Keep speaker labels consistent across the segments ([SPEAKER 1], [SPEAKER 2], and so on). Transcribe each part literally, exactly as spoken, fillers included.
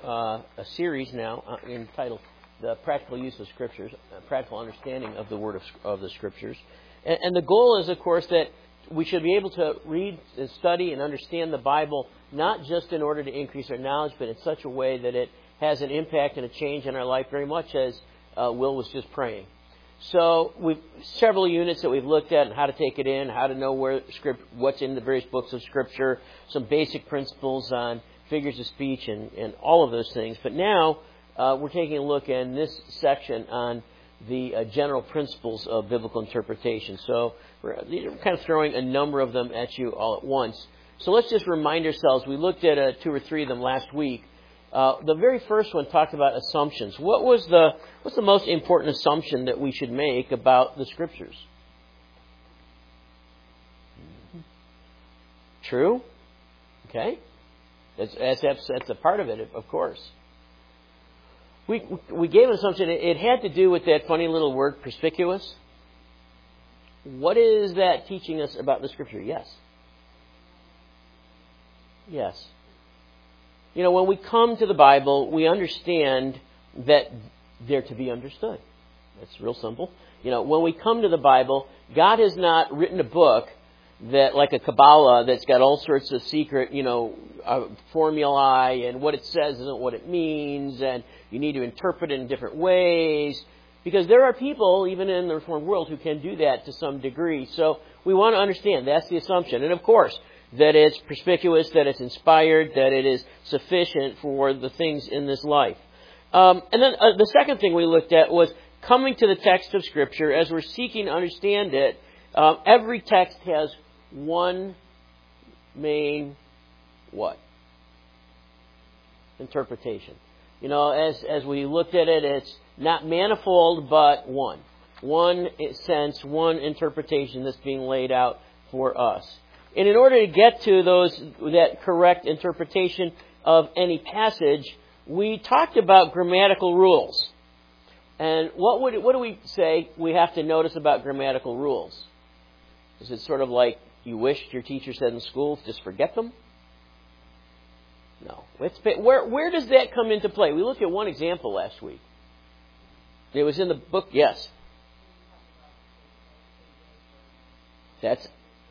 [SPEAKER 1] uh, a series now uh, entitled The Practical Use of Scriptures, uh, Practical Understanding of the Word of, of the Scriptures. And, and the goal is, of course, that we should be able to read and study and understand the Bible, not just in order to increase our knowledge, but in such a way that it has an impact and a change in our life, very much as uh, Will was just praying. So we've several units that we've looked at and how to take it in, how to know where script, what's in the various books of Scripture, some basic principles on figures of speech and, and all of those things. But now uh, we're taking a look in this section on the uh, general principles of biblical interpretation. So we're kind of throwing a number of them at you all at once. So let's just remind ourselves. We looked at uh, two or three of them last week. Uh, the very first one talked about assumptions. What was the what's the most important assumption that we should make about the Scriptures? True? Okay. That's, that's, that's a part of it, of course. We we gave an assumption. It had to do with that funny little word, perspicuous. What is that teaching us about the Scripture? Yes. Yes. You know, when we come to the Bible, we understand that they're to be understood. That's real simple. You know, when we come to the Bible, God has not written a book that, like a Kabbalah, that's got all sorts of secret, you know, uh, formulae, and what it says isn't what it means, and you need to interpret it in different ways. Because there are people, even in the Reformed world, who can do that to some degree. So we want to understand that's the assumption. And of course, that it's perspicuous, that it's inspired, that it is sufficient for the things in this life. Um, and then uh, the second thing we looked at was coming to the text of Scripture as we're seeking to understand it. Um, every text has one main what? Interpretation. You know, as as we looked at it, it's not manifold, but one. One sense, one interpretation that's being laid out for us. And in order to get to those that correct interpretation of any passage, we talked about grammatical rules. And what would what do we say we have to notice about grammatical rules? Is it sort of like you wished your teacher said in school, just forget them? No. It's, where where does that come into play? We looked at one example last week. It was in the book, yes. That's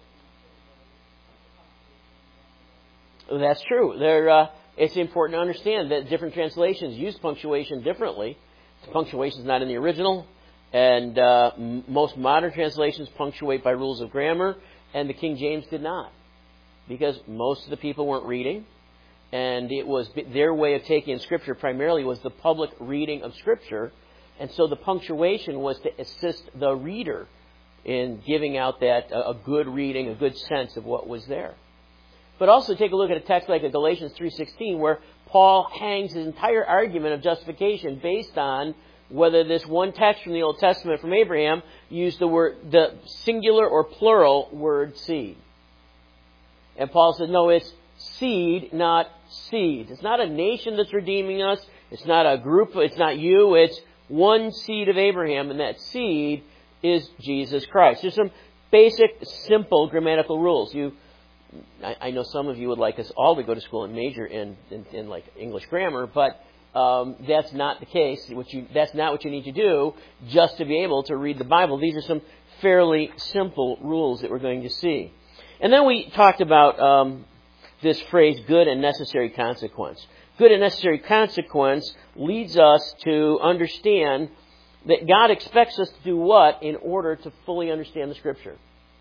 [SPEAKER 1] That's true. There, uh, it's important to understand that different translations use punctuation differently. Punctuation is not in the original, and uh, m- most modern translations punctuate by rules of grammar, and the King James did not, because most of the people weren't reading, and it was their way of taking in Scripture primarily was the public reading of Scripture, and so the punctuation was to assist the reader in giving out that uh, a good reading, a good sense of what was there. But also take a look at a text like a Galatians three sixteen, where Paul hangs his entire argument of justification based on whether this one text from the Old Testament from Abraham used the word, the singular or plural word seed. And Paul said, no, it's seed, not seed. It's not a nation that's redeeming us. It's not a group. It's not you. It's one seed of Abraham, and that seed is Jesus Christ. There's some basic, simple grammatical rules. You I know some of you would like us all to go to school and major in, in, in like English grammar, but um, that's not the case. What you, that's not what you need to do just to be able to read the Bible. These are some fairly simple rules that we're going to see. And then we talked about um, this phrase, good and necessary consequence. Good and necessary consequence leads us to understand that God expects us to do what in order to fully understand the Scripture?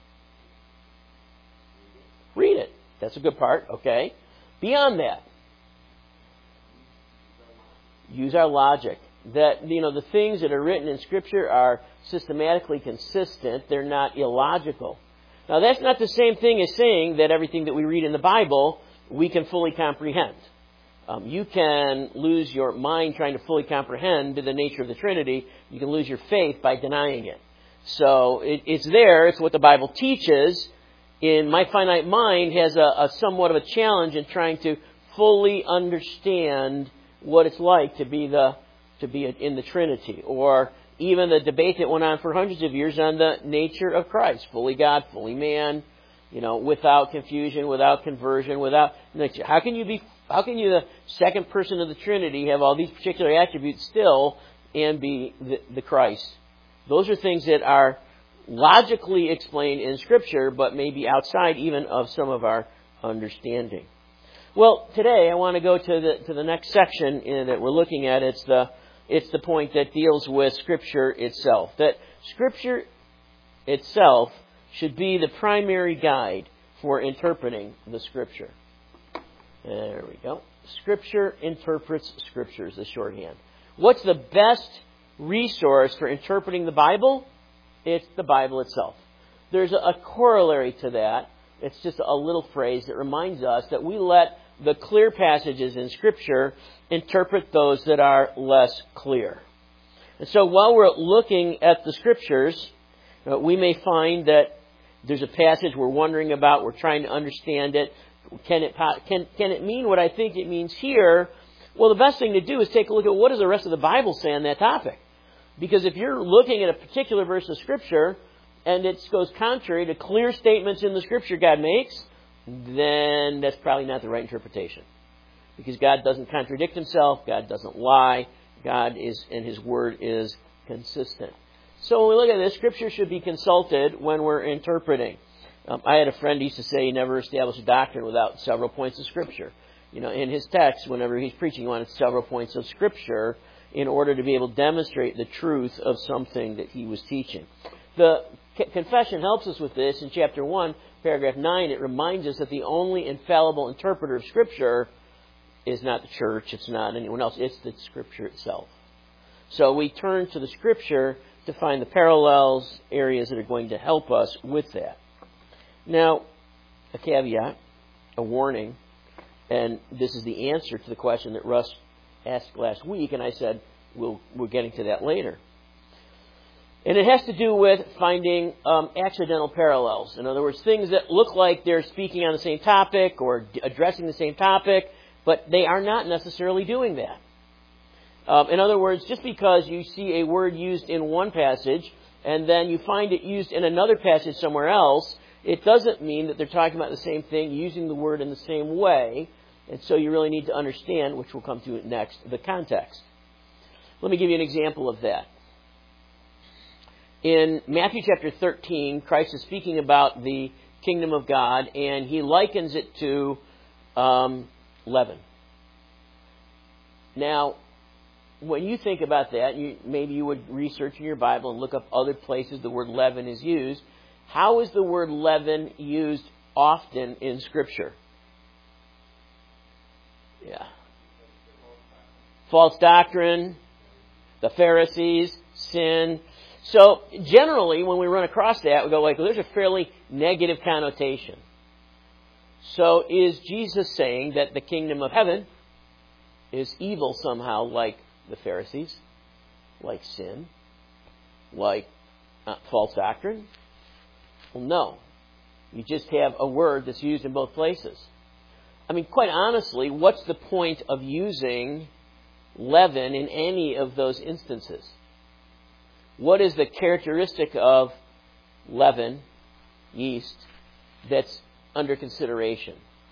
[SPEAKER 1] Read it. That's a good part, okay? Beyond that, use our logic. That, you know, the things that are written in Scripture are systematically consistent. They're not illogical. Now, that's not the same thing as saying that everything that we read in the Bible we can fully comprehend. Um, you can lose your mind trying to fully comprehend the nature of the Trinity. You can lose your faith by denying it. So it, it's there. It's what the Bible teaches. In my finite mind has a, a somewhat of a challenge in trying to fully understand what it's like to be the to be in the Trinity, or even the debate that went on for hundreds of years on the nature of Christ, fully God, fully man, you know, without confusion, without conversion, without. How can you be How can you, the second person of the Trinity, have all these particular attributes still and be the, the Christ? Those are things that are logically explained in Scripture, but maybe outside even of some of our understanding. Well, today I want to go to the to the next section in, that we're looking at. It's the it's the point that deals with Scripture itself. That Scripture itself should be the primary guide for interpreting the Scripture. There we go. Scripture interprets Scripture is the shorthand. What's the best resource for interpreting the Bible? It's the Bible itself. There's a, a corollary to that. It's just a little phrase that reminds us that we let the clear passages in Scripture interpret those that are less clear. And so while we're looking at the Scriptures, uh, we may find that there's a passage we're wondering about, we're trying to understand it. Can it can can it mean what I think it means here? Well, the best thing to do is take a look at what does the rest of the Bible say on that topic. Because if you're looking at a particular verse of Scripture and it goes contrary to clear statements in the Scripture God makes, then that's probably not the right interpretation. Because God doesn't contradict Himself, God doesn't lie, God is and His Word is consistent. So when we look at this, Scripture should be consulted when we're interpreting. Um, I had a friend who used to say he never established a doctrine without several points of Scripture. You know, in his text, whenever he's preaching, he wanted several points of Scripture in order to be able to demonstrate the truth of something that he was teaching. The confession helps us with this. In chapter one, paragraph nine, it reminds us that the only infallible interpreter of Scripture is not the church, it's not anyone else, it's the Scripture itself. So we turn to the Scripture to find the parallels, areas that are going to help us with that. Now, a caveat, a warning, and this is the answer to the question that Russ asked last week, and I said we'll, we're getting to that later. And it has to do with finding um, accidental parallels. In other words, things that look like they're speaking on the same topic or d- addressing the same topic, but they are not necessarily doing that. Um, in other words, just because you see a word used in one passage and then you find it used in another passage somewhere else, it doesn't mean that they're talking about the same thing, using the word in the same way. And so you really need to understand, which we'll come to next, the context. Let me give you an example of that. In Matthew chapter thirteen, Christ is speaking about the kingdom of God, and He likens it to um, leaven. Now, when you think about that, you, maybe you would research in your Bible and look up other places the word leaven is used. How is the word leaven used often in Scripture? Yeah. False doctrine, the Pharisees, sin. So generally, when we run across that, we go like, well, there's a fairly negative connotation. So is Jesus saying that the kingdom of heaven is evil somehow, like the Pharisees, like sin, like uh, false doctrine? Well, no. You just have a word that's used in both places. I mean, quite honestly, what's the point of using leaven in any of those instances? What is the characteristic of leaven, yeast, that's under consideration?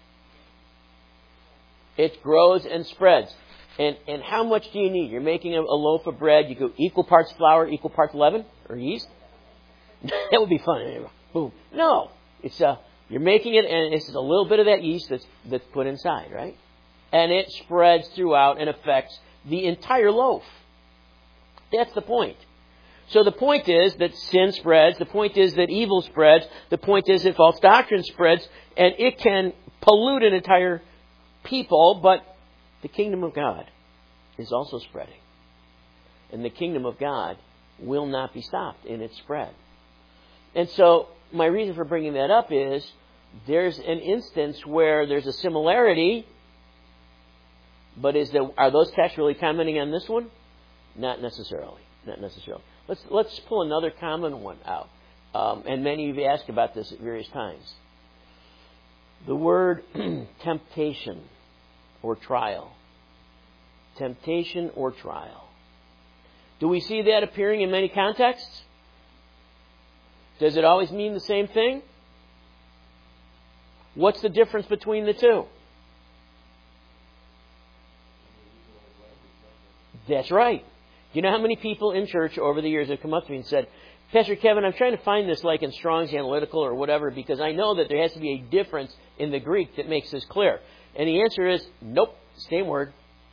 [SPEAKER 1] It grows and spreads. And and how much do you need? You're making a, a loaf of bread. You go equal parts flour, equal parts leaven or yeast. That would be fun. Boom. No, it's a you're making it, and it's a little bit of that yeast that's that's put inside, right? And it spreads throughout and affects the entire loaf. That's the point. So the point is that sin spreads. The point is that evil spreads. The point is that false doctrine spreads, and it can pollute an entire people. But the kingdom of God is also spreading, and the kingdom of God will not be stopped in its spread. And so my reason for bringing that up is there's an instance where there's a similarity, but is there, are those texts really commenting on this one? Not necessarily. Not necessarily. Let's let's pull another common one out. Um, and many of you asked about this at various times. The word temptation or trial. Temptation or trial. Do we see that appearing in many contexts? Does it always mean the same thing? What's the difference between the two? That's right. You know how many people in church over the years have come up to me and said, Pastor Kevin, I'm trying to find this like in Strong's Analytical or whatever because I know that there has to be a difference in the Greek that makes this clear. And the answer is, nope, same word.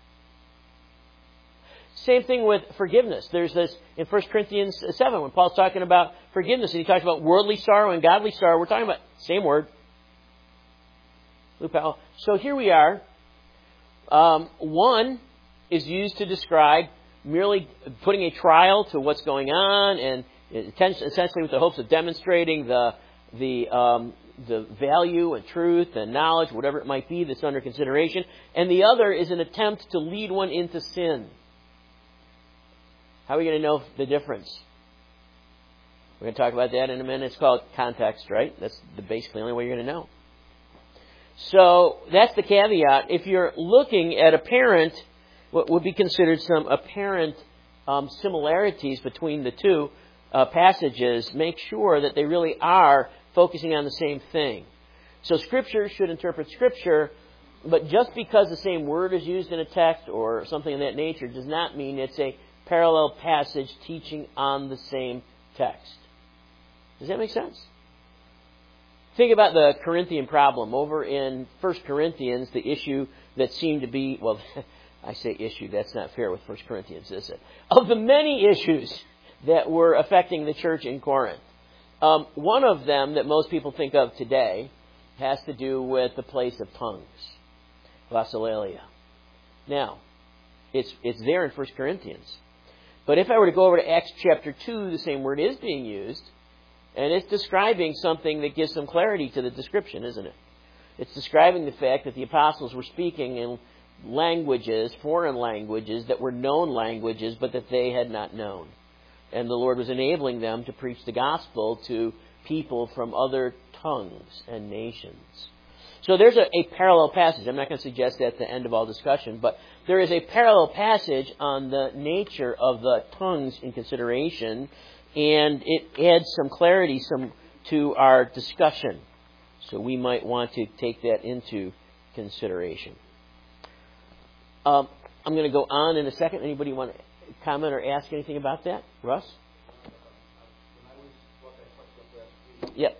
[SPEAKER 1] Same thing with forgiveness. There's this in First Corinthians seven when Paul's talking about forgiveness and he talks about worldly sorrow and godly sorrow. We're talking about same word. So here we are. Um, one is used to describe merely putting a trial to what's going on and essentially with the hopes of demonstrating the the um, the value and truth and knowledge, whatever it might be that's under consideration. And the other is an attempt to lead one into sin. How are we going to know the difference? We're going to talk about that in a minute. It's called context, right? That's the basically the only way you're going to know. So that's the caveat. If you're looking at apparent, what would be considered some apparent um, similarities between the two uh, passages, make sure that they really are focusing on the same thing. So Scripture should interpret Scripture, but just because the same word is used in a text or something of that nature does not mean it's a parallel passage teaching on the same text. Does that make sense? Think about the Corinthian problem. Over in First Corinthians, the issue that seemed to be, well, I say issue, that's not fair with First Corinthians, is it? Of the many issues that were affecting the church in Corinth, um, one of them that most people think of today has to do with the place of tongues, glossolalia. Now, it's it's there in First Corinthians. But if I were to go over to Acts chapter two, the same word is being used, and it's describing something that gives some clarity to the description, isn't it? It's describing the fact that the apostles were speaking in languages, foreign languages, that were known languages, but that they had not known. And the Lord was enabling them to preach the gospel to people from other tongues and nations. So there's a, a parallel passage. I'm not going to suggest that at the end of all discussion, but there is a parallel passage on the nature of the tongues in consideration, and it adds some clarity some to our discussion. So we might want to take that into consideration. Um, I'm going to go on in a second. Anybody want to comment or ask anything about that? Russ? Yep.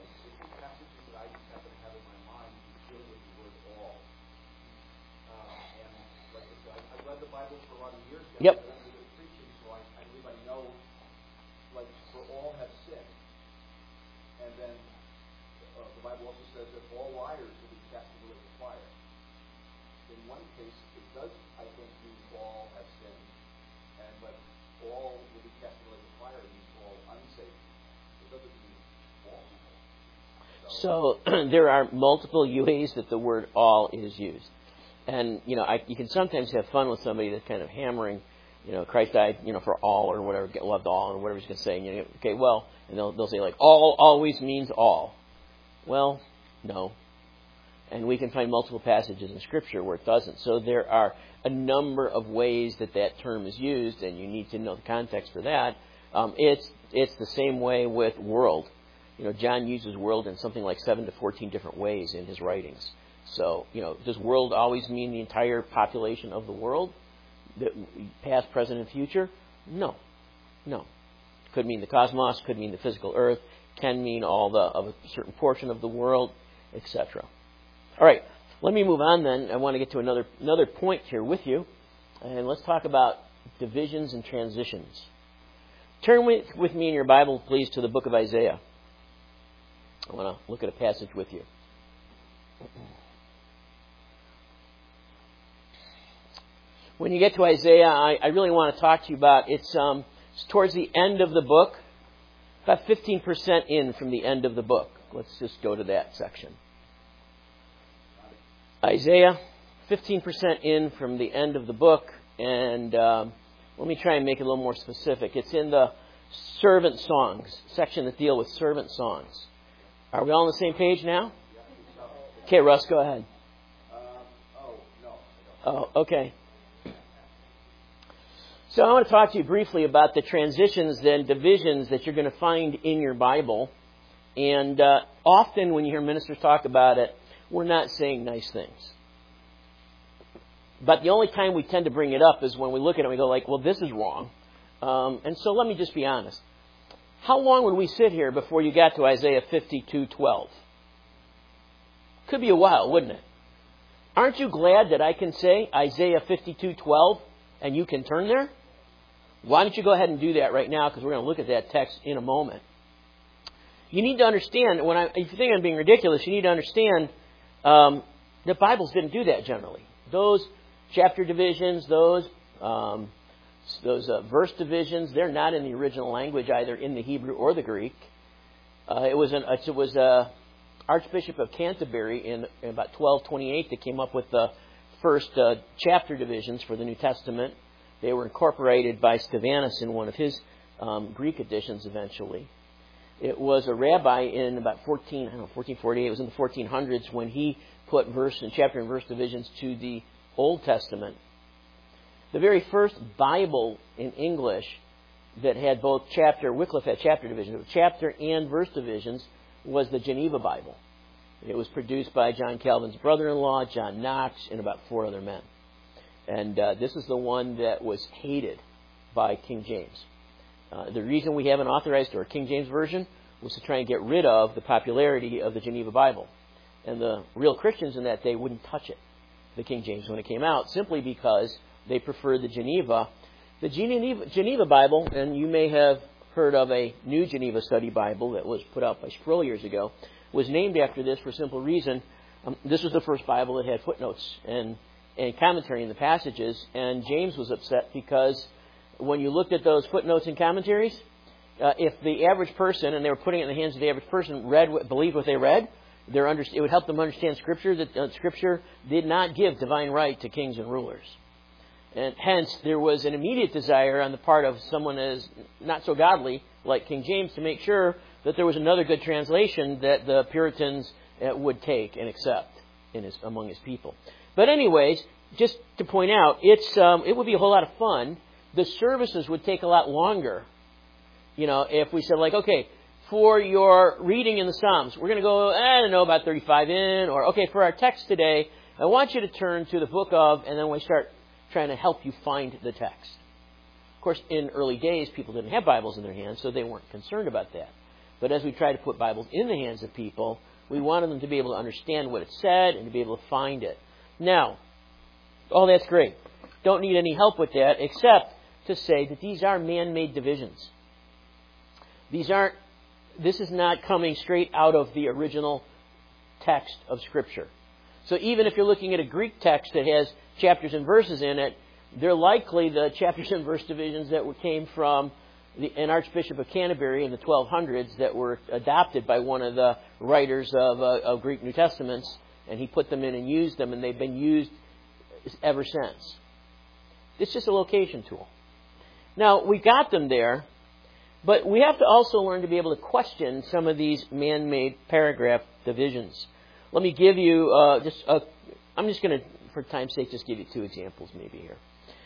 [SPEAKER 1] Yep.
[SPEAKER 2] So I, I believe I know, like, for all have sinned. And then uh, the Bible also says that all liars will be cast into the fire. In one case, it does, I think, mean all have sinned. And but all will be cast into the fire means all unsaved. It doesn't mean all people.
[SPEAKER 1] So, so there are multiple ways that the word all is used. And, you know, I, you can sometimes have fun with somebody that's kind of hammering, you know, Christ died, you know, for all or whatever, get loved all or whatever he's going to say. And you know, okay, well, and they'll, they'll say like, all always means all. Well, no. And we can find multiple passages in Scripture where it doesn't. So there are a number of ways that that term is used, and you need to know the context for that. Um, it's it's the same way with world. You know, John uses world in something like seven to fourteen different ways in his writings. So, you know, does world always mean the entire population of the world? Past, present, and future? No. No. Could mean the cosmos, could mean the physical earth, can mean all the of a certain portion of the world, et cetera. All right, let me move on then. I want to get to another another point here with you. And let's talk about divisions and transitions. Turn with, with me in your Bible, please, to the book of Isaiah. I want to look at a passage with you. When you get to Isaiah, I, I really want to talk to you about, it's, um, it's towards the end of the book, about fifteen percent in from the end of the book. Let's just go to that section. Isaiah, fifteen percent in from the end of the book, and um, let me try and make it a little more specific. It's in the servant songs, section that deal with servant songs. Are we all on the same page now? Okay, Russ, go ahead. Oh, okay. So I want to talk to you briefly about the transitions and divisions that you're going to find in your Bible. And uh, often when you hear ministers talk about it, we're not saying nice things. But the only time we tend to bring it up is when we look at it and we go like, well, this is wrong. Um, and so let me just be honest. How long would we sit here before you got to Isaiah fifty-two twelve? Could be a while, wouldn't it? Aren't you glad that I can say Isaiah fifty-two twelve and you can turn there? Why don't you go ahead and do that right now, because we're going to look at that text in a moment. You need to understand, when I, if you think I'm being ridiculous, you need to understand um, that Bibles didn't do that generally. Those chapter divisions, those um, those uh, verse divisions, they're not in the original language either in the Hebrew or the Greek. Uh, it was an it was a Archbishop of Canterbury in, in about twelve twenty-eight that came up with the first uh, chapter divisions for the New Testament. They were incorporated by Stephanus in one of his um, Greek editions eventually. It was a rabbi in about fourteen, I don't know, fourteen forty-eight. It was in the fourteen hundreds when he put verse and chapter and verse divisions to the Old Testament. The very first Bible in English that had both chapter, Wycliffe had chapter divisions, chapter and verse divisions, was the Geneva Bible. It was produced by John Calvin's brother-in-law, John Knox, and about four other men. And uh, this is the one that was hated by King James. Uh, the reason we have an authorized or King James version was to try and get rid of the popularity of the Geneva Bible. And the real Christians in that day wouldn't touch it, the King James, when it came out, simply because they preferred the Geneva. The Geneva, Geneva Bible, and you may have heard of a New Geneva Study Bible that was put out by Sproul years ago, was named after this for a simple reason. Um, this was the first Bible that had footnotes and, and commentary in the passages, and James was upset because when you looked at those footnotes and commentaries, uh, if the average person, and they were putting it in the hands of the average person, read what, believed what they read, their under, it would help them understand Scripture, that uh, Scripture did not give divine right to kings and rulers. And hence, there was an immediate desire on the part of someone as not so godly, like King James, to make sure that there was another good translation that the Puritans uh, would take and accept in his, among his people. But anyways, just to point out, it's um, it would be a whole lot of fun. The services would take a lot longer. You know, if we said, like, okay, for your reading in the Psalms, we're going to go, I don't know, about thirty-five in, or, okay, for our text today, I want you to turn to the book of, and then we start trying to help you find the text. Of course, in early days, people didn't have Bibles in their hands, so they weren't concerned about that. But as we try to put Bibles in the hands of people, we wanted them to be able to understand what it said and to be able to find it. Now, all that's great. Don't need any help with that, except to say that these are man-made divisions. These aren't, this is not coming straight out of the original text of Scripture. So even if you're looking at a Greek text that has chapters and verses in it, they're likely the chapters and verse divisions that came from the, an Archbishop of Canterbury in the twelve hundreds that were adopted by one of the writers of, uh, of Greek New Testaments, and he put them in and used them, and they've been used ever since. It's just a location tool. Now, we got them there, but we have to also learn to be able to question some of these man-made paragraph divisions. Let me give you uh, just a, I'm just going to, for time's sake, just give you two examples maybe here.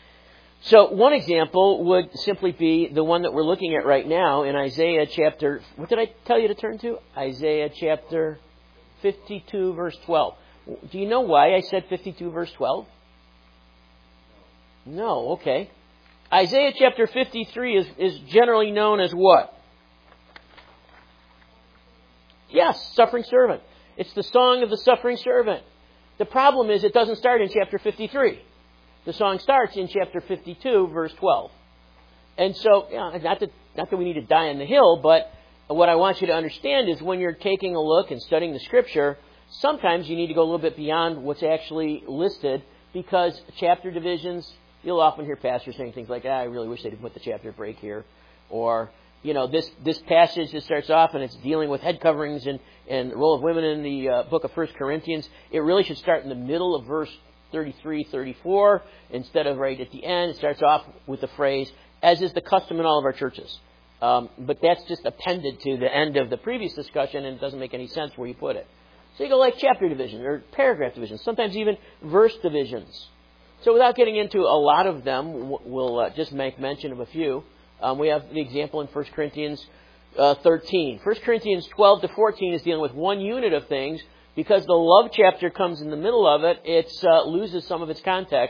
[SPEAKER 1] So one example would simply be the one that we're looking at right now in Isaiah chapter, what did I tell you to turn to? Isaiah chapter fifty-two, verse twelve. Do you know why I said fifty-two, verse twelve? No, okay. Isaiah chapter fifty-three is, is generally known as what? Yes, suffering servant. It's the song of the suffering servant. The problem is it doesn't start in chapter fifty-three. The song starts in chapter fifty-two, verse twelve. And so, you know, not that, not that we need to die on the hill, but what I want you to understand is when you're taking a look and studying the Scripture, sometimes you need to go a little bit beyond what's actually listed, because chapter divisions, you'll often hear pastors saying things like, ah, I really wish they'd put the chapter break here. Or, you know, this, this passage that starts off and it's dealing with head coverings and, and the role of women in the uh, book of First Corinthians. It really should start in the middle of verse thirty-three, thirty-four instead of right at the end. It starts off with the phrase, as is the custom in all of our churches. Um, but that's just appended to the end of the previous discussion, and it doesn't make any sense where you put it. So you go like chapter division or paragraph divisions, sometimes even verse divisions. So without getting into a lot of them, we'll uh, just make mention of a few. Um, we have the example in First Corinthians uh, thirteen. First Corinthians twelve to fourteen is dealing with one unit of things. Because the love chapter comes in the middle of it, it uh, loses some of its context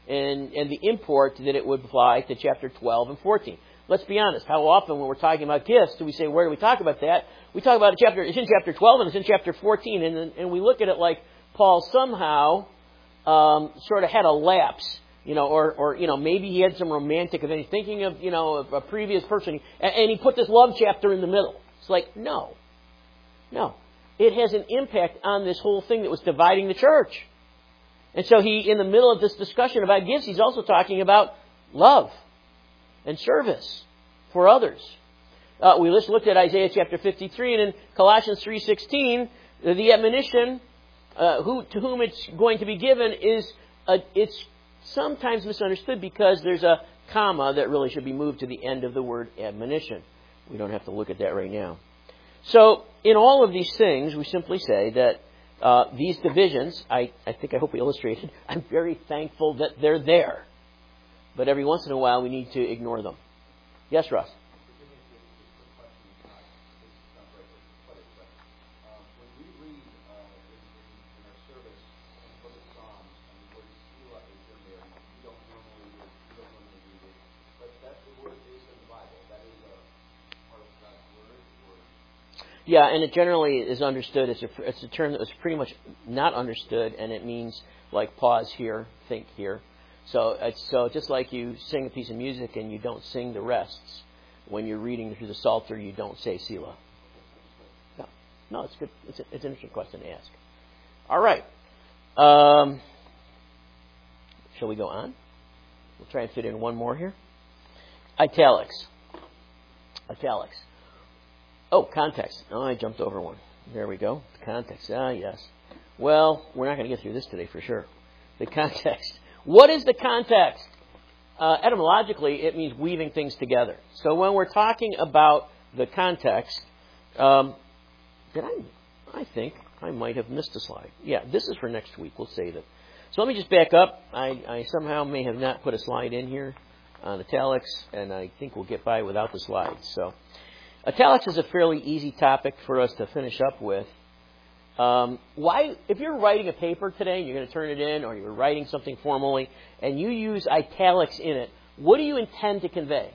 [SPEAKER 1] and, and the import that it would apply to chapter twelve and fourteen. Let's be honest. How often when we're talking about gifts do we say, where do we talk about that? We talk about it chapter, it's in chapter twelve and it's in chapter fourteen, and, and we look at it like Paul somehow um, sort of had a lapse, you know, or, or, you know, maybe he had some romantic event. He's thinking of, you know, a, a previous person, and, and he put this love chapter in the middle. It's like, no. No. It has an impact on this whole thing that was dividing the church. And so he, in the middle of this discussion about gifts, he's also talking about love and service for others. Uh, we just looked at Isaiah chapter fifty-three, and in Colossians three sixteen, the admonition uh, who, to whom it's going to be given is a, it's sometimes misunderstood because there's a comma that really should be moved to the end of the word admonition. We don't have to look at that right now. So, in all of these things, we simply say that uh, these divisions, I, I think I hope we illustrated, I'm very thankful that they're there. But every once in a while, we need to ignore them. Yes, Russ? Yeah, and it generally is understood. It's a, it's a term that was pretty much not understood, and it means like pause here, think here. So it's so just like you sing a piece of music and you don't sing the rests. When you're reading through the Psalter, you don't say Selah. No, no, it's good. It's, a, it's an interesting question to ask. All right. Um, shall we go on? We'll try and fit in one more here. Italics. Italics. Oh, context. Oh, I jumped over one. There we go. Context. Ah, yes. Well, we're not going to get through this today for sure. The context. What is the context? Uh, etymologically, it means weaving things together. So when we're talking about the context, um, did I? I think I might have missed a slide. Yeah, this is for next week. We'll save it. So let me just back up. I, I somehow may have not put a slide in here on italics, and I think we'll get by without the slides. So. Italics is a fairly easy topic for us to finish up with. Um, why, if you're writing a paper today and you're going to turn it in, or you're writing something formally, and you use italics in it, what do you intend to convey?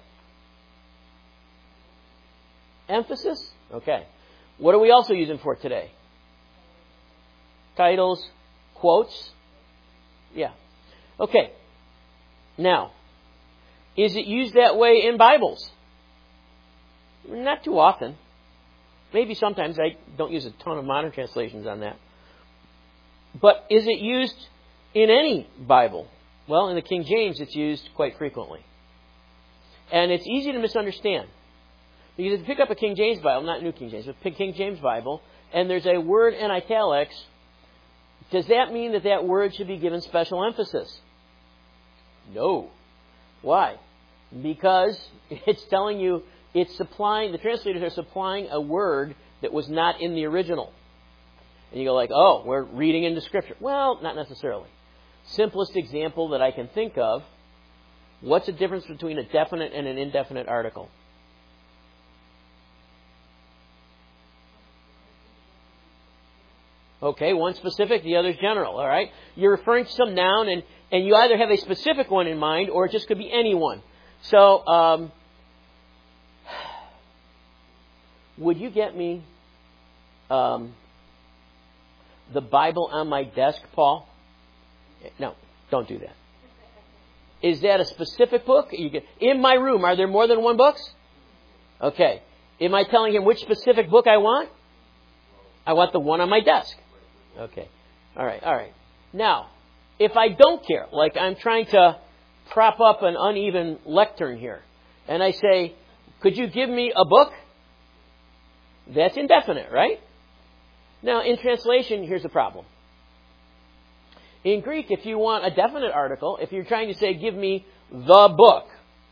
[SPEAKER 1] Emphasis? Okay. What are we also using for today? Titles, quotes? Yeah. Okay. Now, is it used that way in Bibles? Not too often. Maybe sometimes. I don't use a ton of modern translations on that. But is it used in any Bible? Well, in the King James, it's used quite frequently. And it's easy to misunderstand. Because if you pick up a King James Bible, not New King James, but King James Bible, and there's a word in italics, does that mean that that word should be given special emphasis? No. Why? Because it's telling you, it's supplying, the translators are supplying a word that was not in the original. And you go like, oh, we're reading into Scripture. Well, not necessarily. Simplest example that I can think of, what's the difference between a definite and an indefinite article? Okay, one specific, the other's general, all right? You're referring to some noun, and, and you either have a specific one in mind, or it just could be any one. So, um... would you get me um, the Bible on my desk, Paul? No, don't do that. Is that a specific book? You get, in my room, are there more than one books? Okay. Am I telling him which specific book I want? I want the one on my desk. Okay. All right, all right. Now, if I don't care, like I'm trying to prop up an uneven lectern here, and I say, could you give me a book? That's indefinite, right? Now, in translation, here's the problem. In Greek, if you want a definite article, if you're trying to say, give me the book,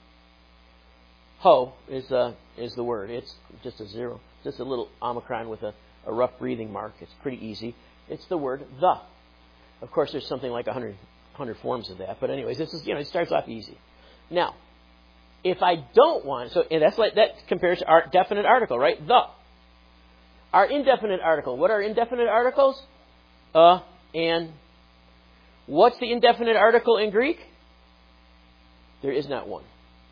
[SPEAKER 1] ho is, uh, is the word. It's just a zero, just a little omicron with a, a rough breathing mark. It's pretty easy. It's the word the. Of course, there's something like one hundred, one hundred forms of that. But anyways, this is, you know, it starts off easy. Now, if I don't want, so and that's like, that compares to our definite article, right? The. Our indefinite article. What are indefinite articles? Uh, and. What's the indefinite article in Greek? There is not one.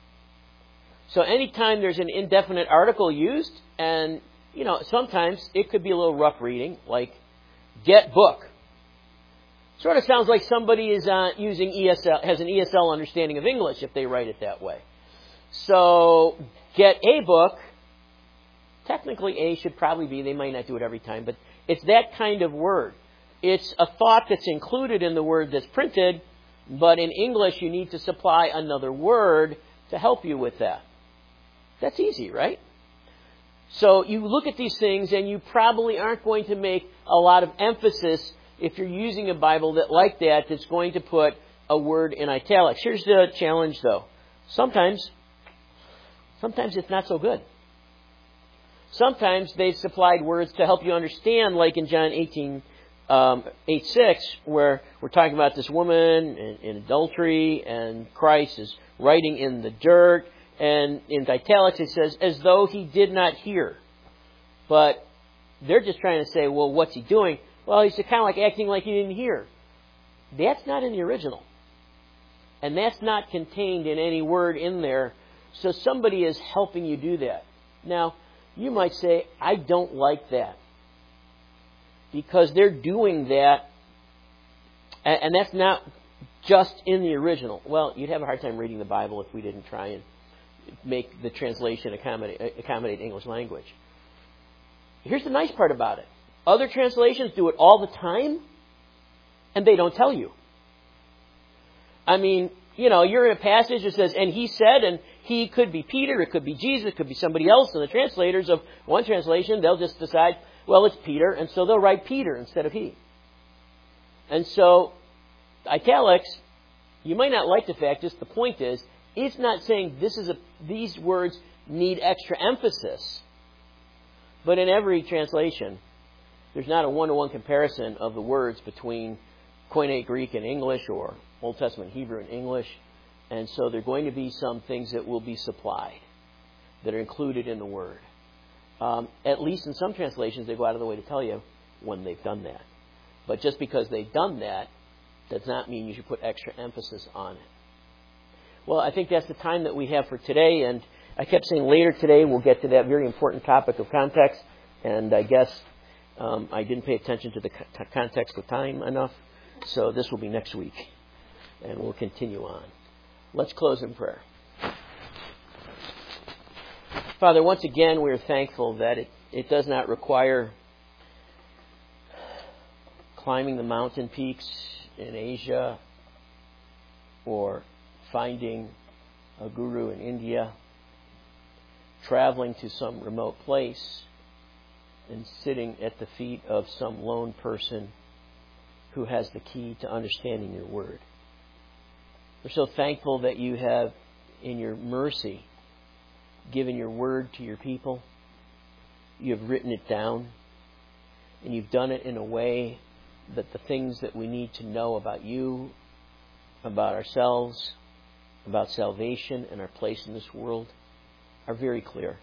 [SPEAKER 1] So anytime there's an indefinite article used, and, you know, sometimes it could be a little rough reading, like get book. Sort of sounds like somebody is uh, using E S L, has an E S L understanding of English if they write it that way. So get a book, technically A should probably be, they might not do it every time, but it's that kind of word. It's a thought that's included in the word that's printed, but in English you need to supply another word to help you with that. That's easy, right? So you look at these things and you probably aren't going to make a lot of emphasis if you're using a Bible that like that that's going to put a word in italics. Here's the challenge though. Sometimes, sometimes it's not so good. Sometimes they've supplied words to help you understand, like in John eighteen, um, eight six, where we're talking about this woman in, in adultery, and Christ is writing in the dirt, and in italics it says, as though he did not hear. But they're just trying to say, well, what's he doing? Well, he's kind of like acting like he didn't hear. That's not in the original. And that's not contained in any word in there. So somebody is helping you do that. Now, you might say, I don't like that. Because they're doing that, and that's not just in the original. Well, you'd have a hard time reading the Bible if we didn't try and make the translation accommodate, accommodate English language. Here's the nice part about it. Other translations do it all the time, and they don't tell you. I mean, you know, you're in a passage that says, and he said, and he could be Peter, it could be Jesus, it could be somebody else. And the translators of one translation, they'll just decide, well, it's Peter, and so they'll write Peter instead of he. And so, italics, you might not like the fact, just the point is, it's not saying this is a, these words need extra emphasis. But in every translation, there's not a one-to-one comparison of the words between Koine Greek and English or Old Testament Hebrew and English. And so there are going to be some things that will be supplied that are included in the word. Um, at least in some translations, they go out of the way to tell you when they've done that. But just because they've done that does not mean you should put extra emphasis on it. Well, I think that's the time that we have for today. And I kept saying later today we'll get to that very important topic of context. And I guess um, I didn't pay attention to the co- context of time enough. So this will be next week. And we'll continue on. Let's close in prayer. Father, once again, we are thankful that it, it does not require climbing the mountain peaks in Asia or finding a guru in India, traveling to some remote place and sitting at the feet of some lone person who has the key to understanding your word. We're so thankful that you have, in your mercy, given your word to your people. You have written it down, and you've done it in a way that the things that we need to know about you, about ourselves, about salvation and our place in this world are very clear.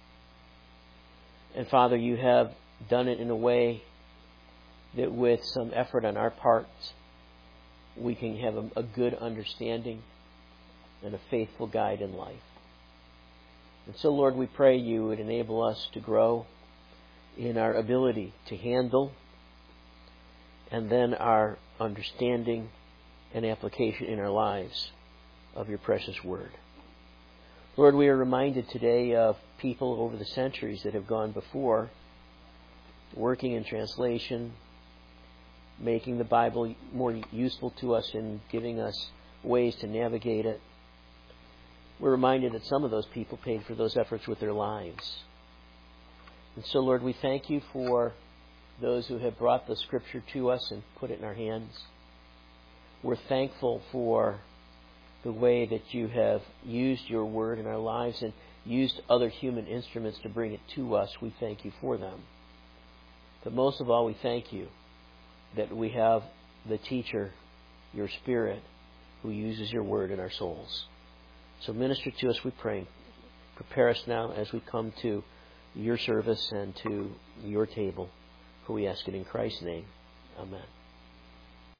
[SPEAKER 1] And Father, you have done it in a way that with some effort on our part, we can have a, a good understanding and a faithful guide in life. And so, Lord, we pray you would enable us to grow in our ability to handle and then our understanding and application in our lives of your precious word. Lord, we are reminded today of people over the centuries that have gone before, working in translation, making the Bible more useful to us and giving us ways to navigate it. We're reminded that some of those people paid for those efforts with their lives. And so, Lord, we thank you for those who have brought the Scripture to us and put it in our hands. We're thankful for the way that you have used your word in our lives and used other human instruments to bring it to us. We thank you for them. But most of all, we thank you that we have the teacher, your Spirit, who uses your word in our souls. So minister to us, we pray. Prepare us now as we come to your service and to your table. For we ask it in Christ's name. Amen.